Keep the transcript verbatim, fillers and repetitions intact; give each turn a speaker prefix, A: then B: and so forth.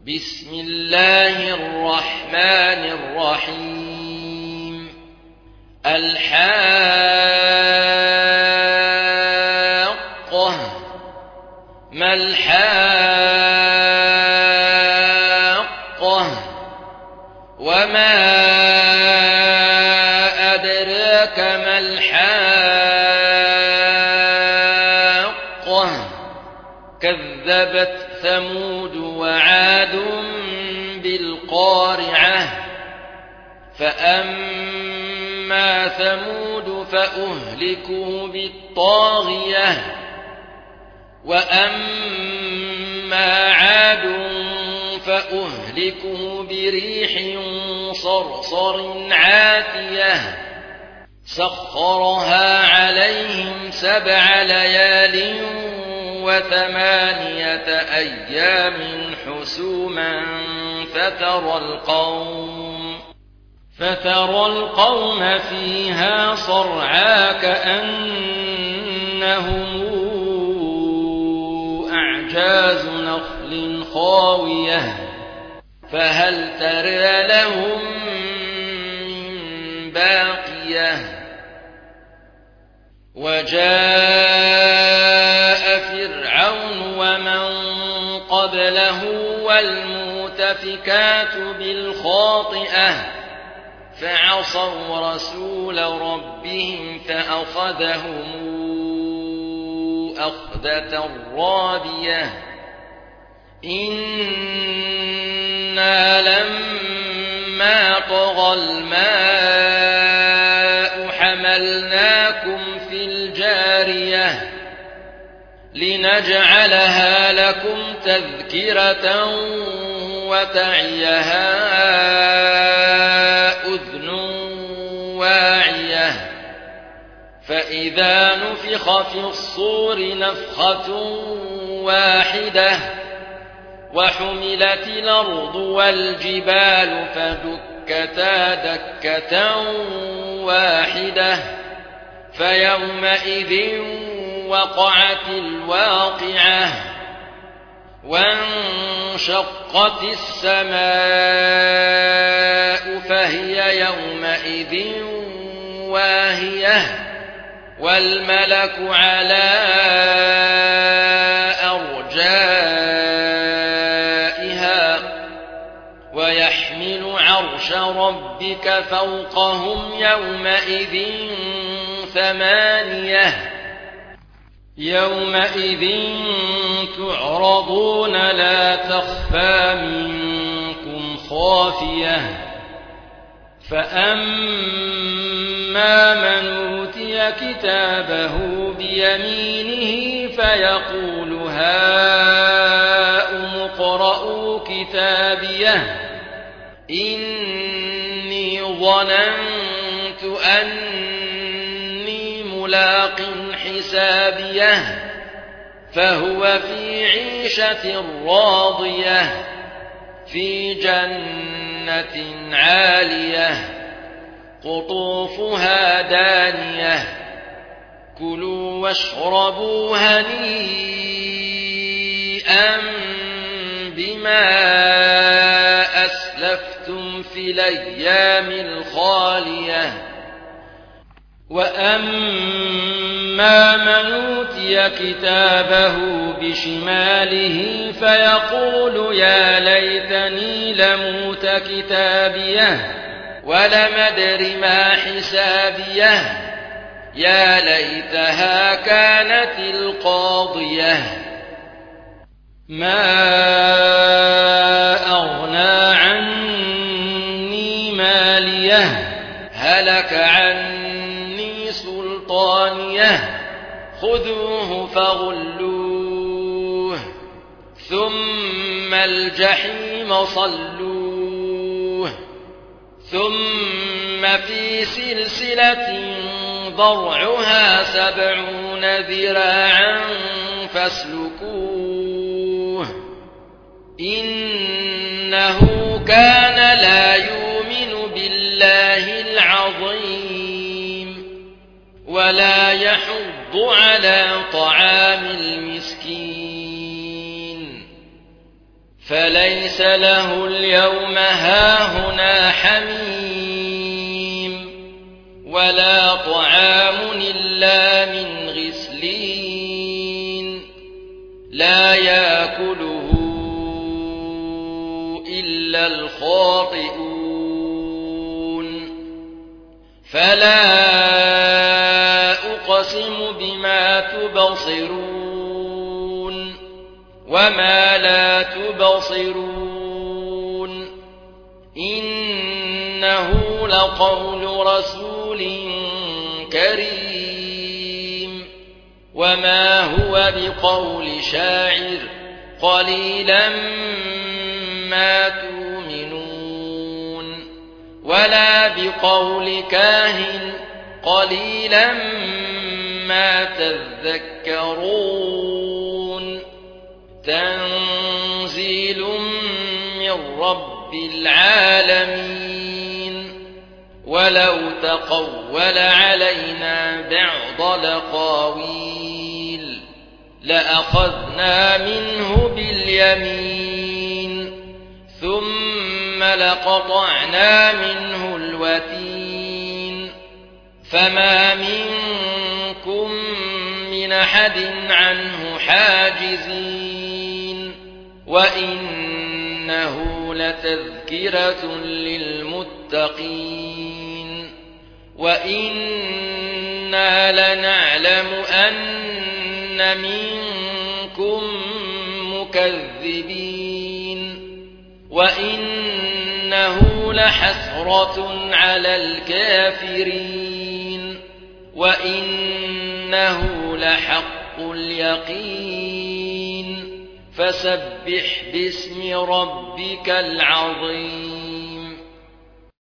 A: بسم الله الرحمن الرحيم الحاقة ما الحاقة وما أدراك ما الحاقة كذبت ثمود وعاد بالقارعة فأما ثمود فأهلكوا بالطاغية وأما عاد فأهلكوا بريح صرصر عاتية سخرها عليهم سبع ليال وثمانية أيام حسوما فترى القوم فترى القوم فيها صرعى كأنهم أعجاز نخل خاوية فهل ترى لهم من باقية وجاء فرعون ومن قبله والمؤتفكات بالخاطئة فعصوا رسول ربهم فأخذهم أخذة رابية إنا لما طغى الماء حملناكم في الجارية لنجعلها لكم تذكرة وتعيها أذن واعية فإذا نفخ في الصور نفخة واحدة وحملت الأرض والجبال فدكتا دكة واحدة فيومئذ وقعت الواقعة وانشقت السماء فهي يومئذ واهية والملك على أرجائها ويحمل عرش ربك فوقهم يومئذ ثمانية يومئذ تعرضون لا تخفى منكم خافية فأما من أوتي كتابه بيمينه فيقول هاؤم اقرءوا كتابيه إني ظننت أني ملاق حسابيه فهو في عيشة راضية في جنة عالية قطوفها دانية كلوا واشربوا هنيئا بما أسلفتم في الأيام الخالية وأما من أوتي كتابه بشماله فيقول يا ليتني لموت كتابيه ولم أدر ما حسابيه يا ليتها كانت القاضية ما أغنى عني ماليه هلك عني سلطانيه خذوه فغلوه ثم الجحيم صلوه ثم في سلسلة ضرعها سبعون ذراعا فاسلكوه إنه كان لا يؤمن بالله العظيم ولا يحض على طعام المسكين فليس ليس له اليوم هاهنا حميم ولا طعام إلا من غسلين لا يأكله إلا الخاطئون فلا أقسم بما تبصرون وما لا تبصرون إنه لقول رسول كريم وما هو بقول شاعر قليلا ما تؤمنون ولا بقول كاهن قليلا ما تذكرون تنزيل من رب العالمين ولو تقول علينا بعض الأقاويل لأخذنا منه باليمين ثم لقطعنا منه الوتين فما منكم من أحد عنه حاجزين وإنه لتذكرة للمتقين وإنا لنعلم أن منكم مكذبين وإنه لحسرة على الكافرين وإنه لحق اليقين فسبح باسم ربك العظيم